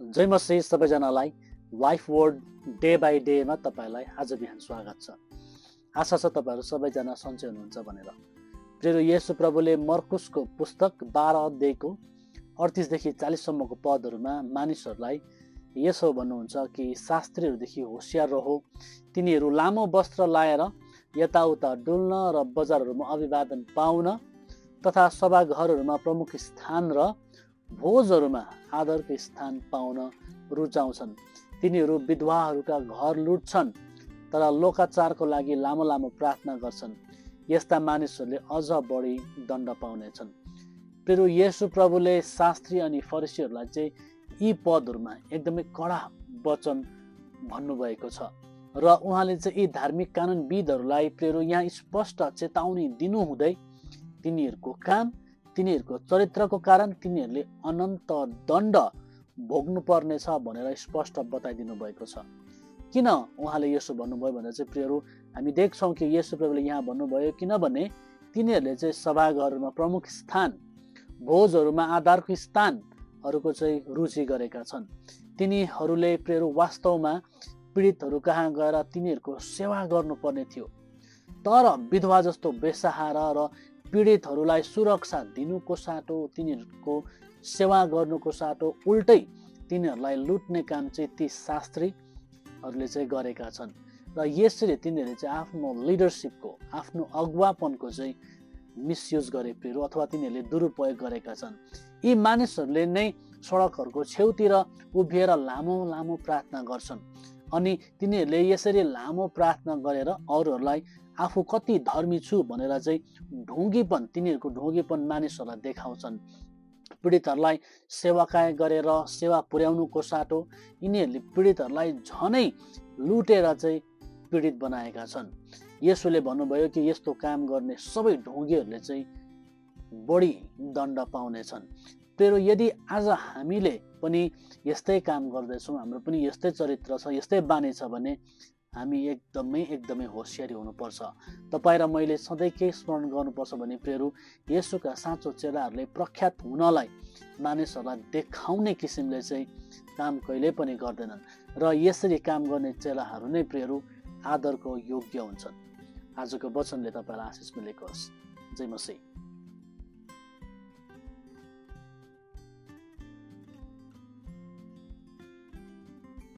जय मसीह सबैजनालाई life word day by डेमा तपाईलाई आज बिहान स्वागत छ। आशा छ तपाईहरु सबैजना सन्चै हुनुहुन्छ भनेर। प्रिय येशू प्रभुले मर्कुसको पुस्तक 12 अध्यायको 38 देखि 40 सम्मको पदहरुमा मानिसहरुलाई यसो भन्नुहुन्छ कि शास्त्रीहरुदेखि होशियार रहो, तिनीहरु लामो वस्त्र लाएर यताउता डुल्न र बजारहरुमा अभिवादन पाउन तथा सभाघरहरुमा प्रमुख स्थान र भोजहरुमा आदरको स्थान पाउन रुचाउँछन्। तिनीहरु विधवाहरूका घर लुट्छन् तर लोकाचारको लागि लामो लामो प्रार्थना गर्छन्। यस्ता मानिसहरूले अझ बढी दण्ड पाउनेछन्। प्रिय येशू प्रभुले शास्त्री अनि फरिसीहरूलाई चाहिँ यी पदहरुमा एकदमै कडा वचन भन्नुभएको छ र उहाँले चाहिँ यी धार्मिक कानुनविदहरूलाई प्रिय यहाँ स्पष्ट चेतावनी दिनुहुँदै तिनीहरूको काम, तिनीहरूको चरित्रको कारण तिनीहरूले अनन्त दण्ड भोग्नु पर्नेछ भनेर स्पष्ट बताइदिनु भएको छ। किन उहाँले यसो भन्नुभयो भनेर चाहिँ प्रियहरू हामी देख्छौँ कि येशू प्रभुले यहाँ भन्नुभयो किनभने तिनीहरूले चाहिँ सभाघरमा प्रमुख स्थान, भोजहरुमा आधारको स्थानहरूको चाहिँ रुचि गरेका छन्। तिनीहरूले प्रियहरू वास्तवमा पीडितहरू कहाँ गएर तिनीहरूको सेवा गर्नुपर्ने थियो, तर विधवा जस्तो बेसहारा र पीडितहरूलाई सुरक्षा दिनुको साटो, तिनीहरूको सेवा गर्नुको साटो उल्टै तिनीहरूलाई लुट्ने काम चाहिँ ती शास्त्रीहरूले चाहिँ गरेका छन्। र यसरी तिनीहरूले चाहिँ आफ्नो लिडरशिपको, आफ्नो अगुवापनको चाहिँ मिसयुज गरे प्रिय अथवा तिनीहरूले दुरुपयोग गरेका छन्। यी मानिसहरूले नै सडकहरूको छेउतिर उभिएर लामो लामो प्रार्थना गर्छन् अनि तिनीहरूले यसरी लामो प्रार्थना गरेर अरूहरूलाई आफू कति धर्मी छु भनेर चाहिँ ढोंगीपन, तिनीहरूको ढोंगीपन मानिसहरूलाई देखाउँछन्। पीडितहरूलाई सेवाकाय गरेर सेवा पुर्याउनुको साटो यिनीहरूले पीडितहरूलाई झनै लुटेर चाहिँ पीडित बनाएका छन्। येशूले भन्नुभयो कि यस्तो काम गर्ने सबै ढोंगीहरूले चाहिँ बढी दण्ड पाउनेछन्। तर यदि आज हामीले पनि यस्तै काम गर्दैछौँ, हाम्रो पनि यस्तै चरित्र छ, यस्तै बानी छ भने हामी एकदमै होशियारी हुनुपर्छ। तपाईँ र मैले सधैँ के स्मरण गर्नुपर्छ भने प्रियहरू येशूका साँचो चेलाहरूले प्रख्यात हुनलाई मानिसहरूलाई देखाउने किसिमले चाहिँ काम कहिले पनि गर्दैनन् र यसरी काम गर्ने चेलाहरू नै प्रियहरू आदरको योग्य हुन्छन्। आजको वचनले तपाईलाई आशिष मिलेको होस्। जय मसीह।